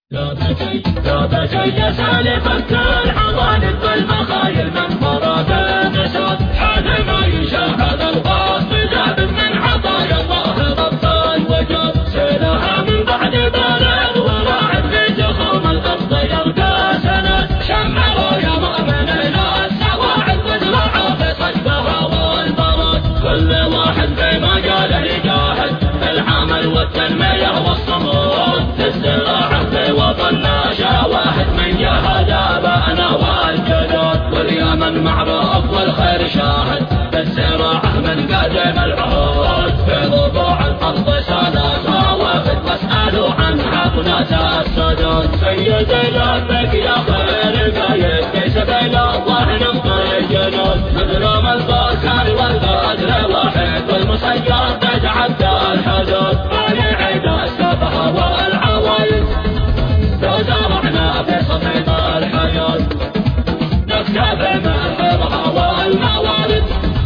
لا بشي سالف الحوادث والمخايل من مراد نشاط حال ما يشاهد الغاص جاب من عطايا الله غطى الوجود سيلها من بعد بلد وراعد في جخوم الأرض يرقى سند شمروا يا مؤمنين السواعد وازرعوا في صدها والبرد كل واحد بما قاله يجاهد العمل والتنمية والصمود للزراعة في وطننا شواهد من جهد آبائنا والجدود واليمن معروف والخير شاهد بالزراعة من قديم العهود في ضبوع الأرض سادتها وافد واسألوا عنها بنات السدود سيد لبك يا خير قايد في سبيل الله نمضي الجنود مظلوم البركان والقدر واحد والمسير تتعدى الحدود ونعيد السبها والعوايد لو زرعنا في صفيط الحياة نكتب مهرها والموارد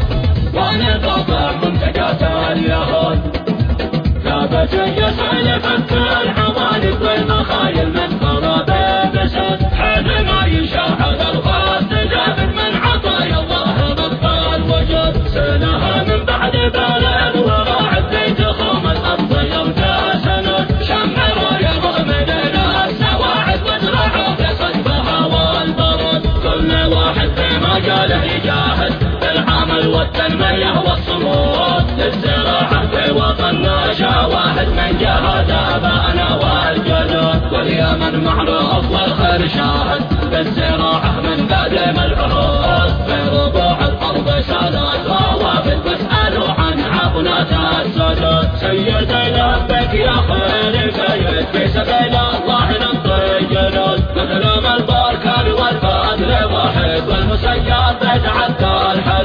ونقطع منتجات اليهود لا بشي سالف الحوادث والمخايل من خراب بسد حد ما يشاهد الغاص جاب من عطايا الله غطى الوجود سنها من بعد بلد وراعد في جخوم الأرض يرجى سند شمروا يا مؤمنين السواعد وازرعوا في صدها والبرد كل واحد فيما قاله يجاهد بالعمل والتنمية والصمود للزراعة في وطننا شواهد من جهد آبائنا والجدود واليمن معروف والخير شاهد بالزراعة من قديم العهود في ربوع الأرض سادتها وافد واسألوا عنها بنات السدود سيد لبك يا خير قايد في سبيل الله نمضي الجنود مظلوم البركان والقدر واحد والمسير تتعدى الحدود